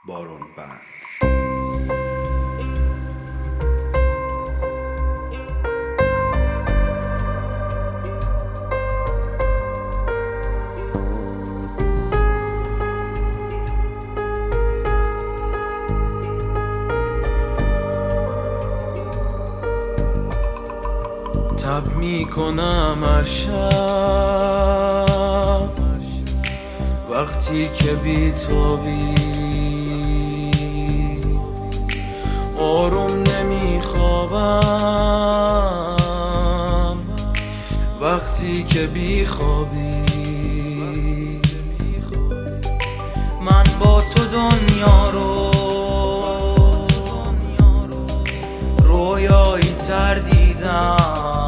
بارون بند. تب میکنم هر شب وقتی که بی‌تابی، آروم نمیخوابم وقتی که بیخوابی. من با تو دنیا رو رویایی تردیدم،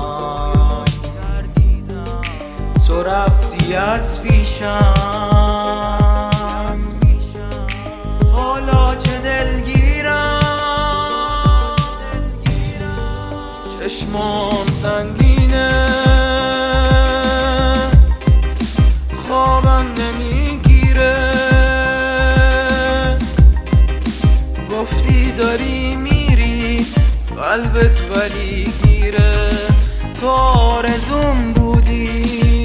تو رفتی از پیشم، حالا چه دلگیرم، چشمام سنگینه، خوابم نمیگیره، گفتی داری میری قلبت ولی گیره، تو آرزوم بودی،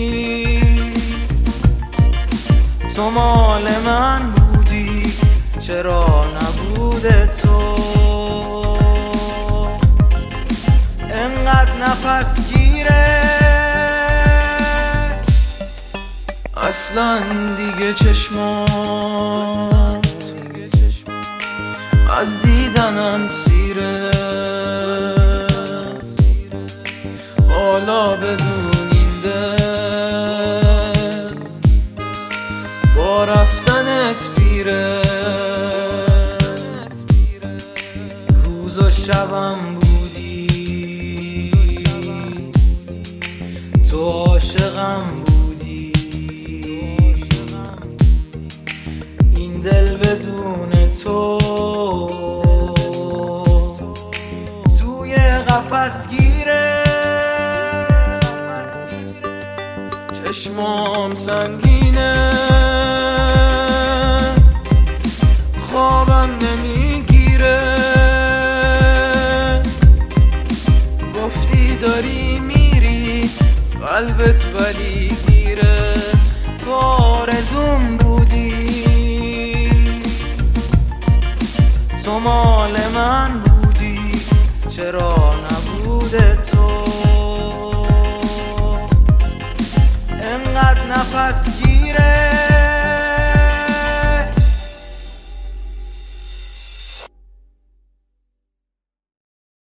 تو مال من بودی، چرا نبوده تو؟ انقدر نفس گیره اصلا دیگه چشمات از دیدنم سیره، حالا بدون این دل با رفتنت پیره، روز و شبم بودی، تو عاشقم بودی، این دل بدون تو توی قفس گیره، چشمام سنگینه،